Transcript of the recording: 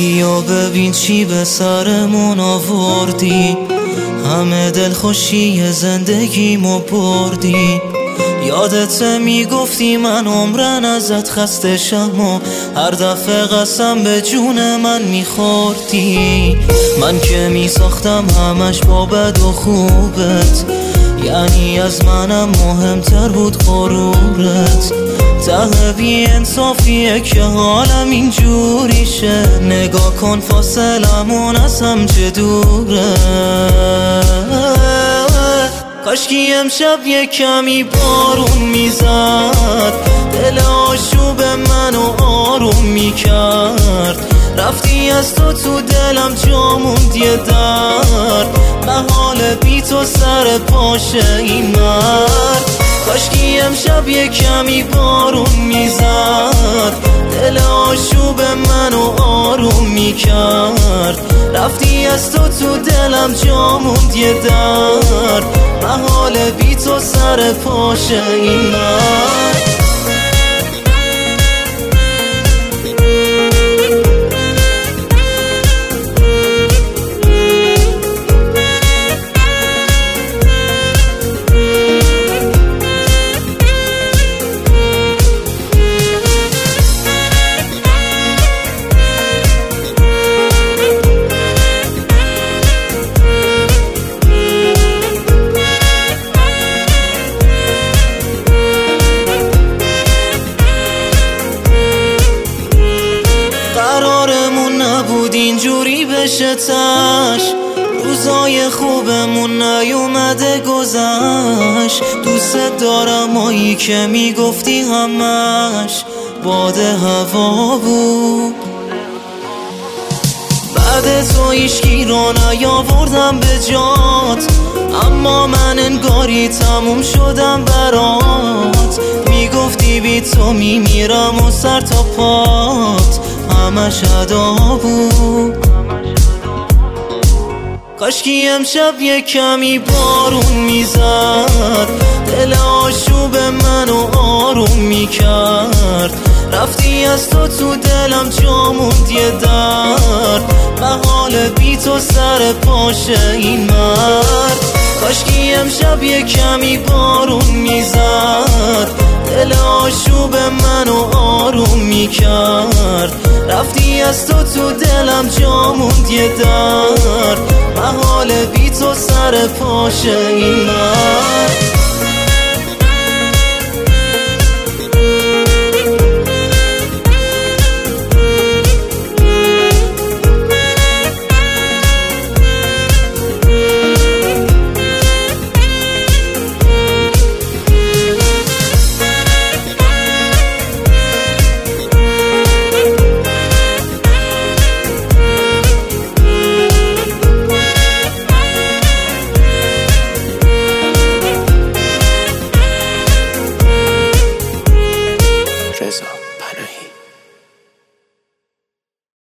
بیا ببین چی به سرمون آوردی، همه دلخوشی زندگیمو بردی. یادت میگفتی من عمرن ازت خسته شم و هر دفعه قسم به جون من میخوردی. من که میساختم همش با بد و خوبت، یعنی از منم مهمتر بود غرورت. ته بی انصافیه که حالم اینجوری شه، نگاه کن فاصلمون از هم چه دوره. کاشکی امشب یه کمی بارون میزد، دل آشوب منو آروم میکرد. رفتی از تو دلم جا موند یه درد، محال بی تو سر پاشه این مرد. کاشکی امشب یه کمی بارون میزد، دل آشوب منو آروم میکرد. رفتی از تو دلم جا موند یه درد، محال بی تو سر پاشه این مرد. قرارمون نبود اینجوری بشه تش، روزای خوبمون نیومده گذشت. دوست دارم مایی که میگفتی همش باد هوا بود. بعد تو هیچکی رو نیاوردم به جات، اما من انگاری تموم شدم برات. میگفتی بی تو میمیرم و سر تا پات همش ادا بود. کاشکی امشب یه کمی بارون میزد، دل آشوب منو آروم میکرد. رفتی از تو دلم جا موند یه درد، محال بی تو سر پاشه این مرد. کاشکی امشب یه کمی بارون میزد، دل آشوب منو آروم میکرد. رفتی از تو دلم جا موند یه درد، محال بی تو سر پاشه این مرد.